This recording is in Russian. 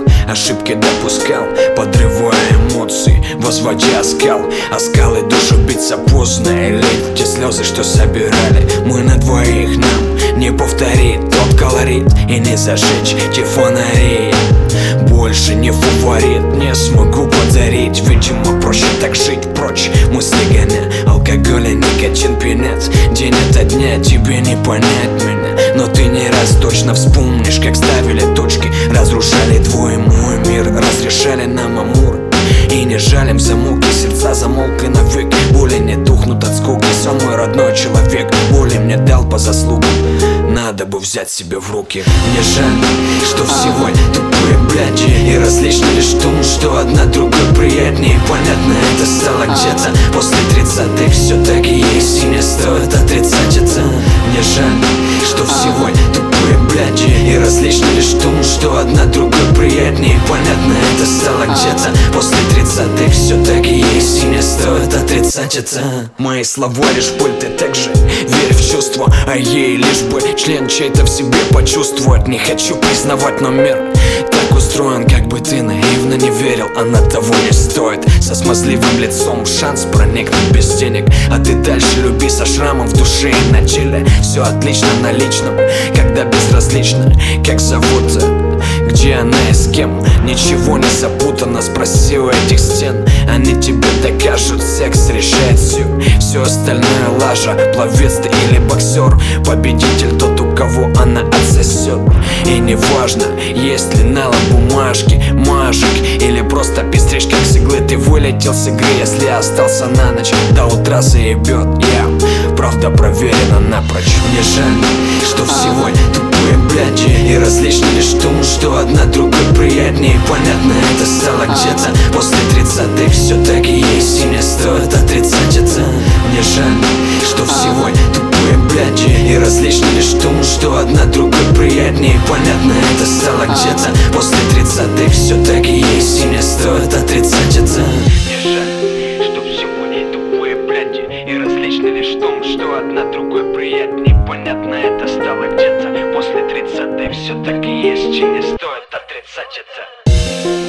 ошибки допускал, подрывая эмоции, возводя оскал. Оскалы душу биться поздно, и лить те слезы, что собирали мы на двоих. Нам не повторить тот колорит и не зажечь те фонари. Больше не фаворит, не смогу подарить. Видимо, проще так жить, прочь мысли гоня. Алкоголь и никотин пьянят. День ото дня тебе не понять меня, но ты не раз точно вспомнишь, как ставили точки, разрушали твой мой мир, разрешали нам амур. И не жалим за муки, сердца замолкли навек. Боли не тухнут от скуки, сам мой родной человек боли мне дал по заслугам. Надо бы взять себя в руки. Мне жаль, что всего тупые бляди и различно лишь в том, что одна другой приятнее. Понятно, это стало где-то после 30-х. Все так и есть, и не стоит отрицать это. Мне жаль, что всего тупые бляди и различно лишь в том, что одна другой приятнее. Понятно, это стало где-то после 30-х. Все так и есть, и не стоит отрицать это. Мои слова лишь боль, ты также верь в чувства, а ей лишь бы член чей-то в себе почувствовать. Не хочу признавать, но мир так устроен, как бы ты наивно не верил, она того не стоит. Со смазливым лицом шанс проникнуть без денег, а ты дальше люби со шрамом в душе и на теле. Все отлично на личном, когда безразлично, как зовут-то, где она и с кем. Ничего не запутано, спроси у этих стен. Они тебе докажут, секс решает все остальное лажа. Пловец ты или боксер, победитель тот, у кого она отсосет. И не важно, есть ли на лбу бумажки, мажик или просто пестришь как с иглы. Ты вылетел с игры, если остался на ночь, до утра заебет. Правда проверена напрочь. Мне жаль, что всего тупые бляди и различно лишь в том, что одна другой приятнее. Понятно, это стало где-то после 30-х. Все так и есть, и не стоит отрицать это. Мне жаль, что всего тупые бляди и различно лишь в том, что одна другой приятнее. Понятно, это стало где-то после 30-х. Все так и есть, и не стоит отрицать это. Мне жаль, что сегодня тупые бляди и различно лишь в том, что одна другой приятнее. Понятно, это стало где-то после 30-х. Все так и есть, и не стоит отрицать это.